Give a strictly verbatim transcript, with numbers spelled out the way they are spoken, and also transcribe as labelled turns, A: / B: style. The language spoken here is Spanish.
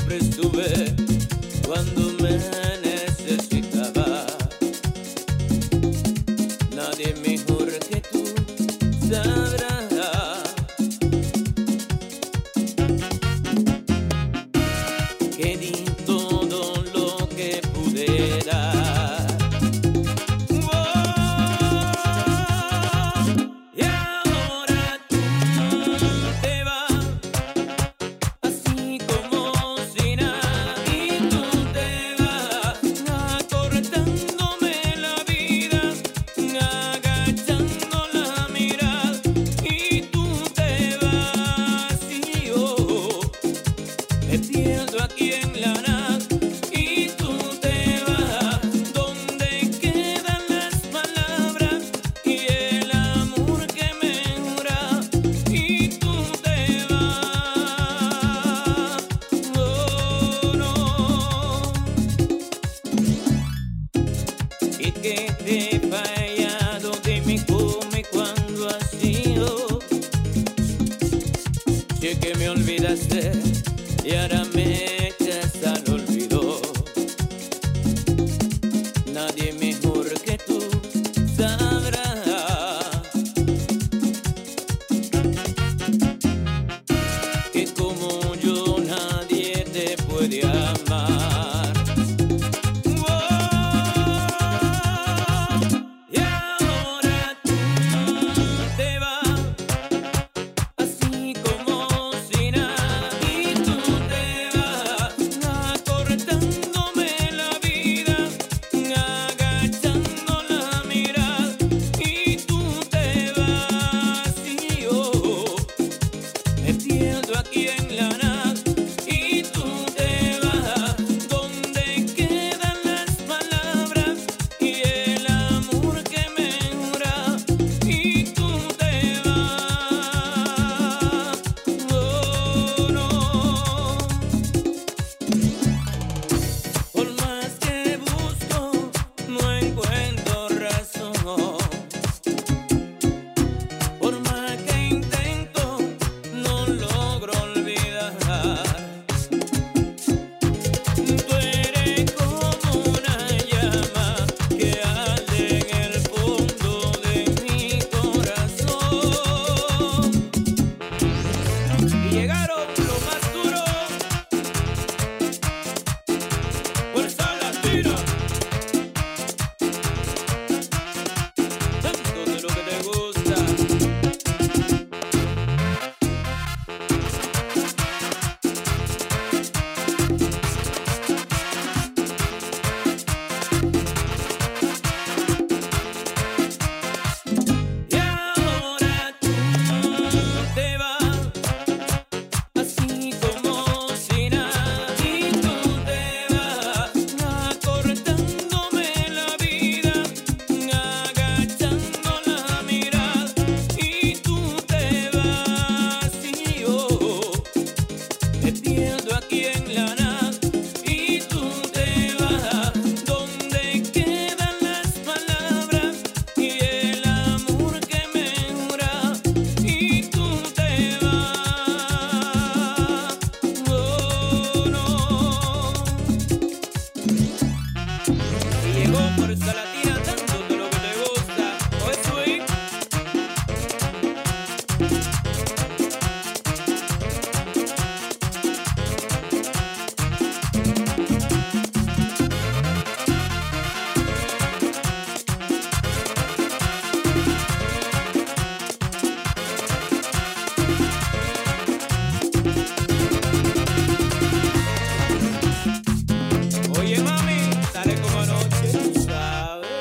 A: siempre estuve cuando me necesitaba. Nadie mejor que tú sabrá que di todo lo que pude dar. Aquí en la nada y tú te vas, donde quedan las palabras y el amor que me jura, y tú te vas. Oh, no. Y que te he fallado, dime cómo y cuándo ha sido. Sé que me olvidaste y ahora me echas al olvido. Nadie mejor que tú sabrá que como yo nadie te puede amar. Aquí en la nada y tú te vas, donde quedan las palabras y el amor que me jura, y tú te vas. Oh, no. Por más que busco no encuentro razón. Por más que intento no logro olvidar. Tú eres como una llama que arde en el fondo de mi corazón. Y llegaron los más duros, fuerza latina, tanto de lo que te gusta. Aquí en la nada y tú te vas, donde quedan las palabras y el amor que me jura, y tú te vas. Oh, no. Y llegó Fuerza Latina, tanto de lo que te gusta. Oh, sweet. Oye mami, dale como anoche, tú sabes.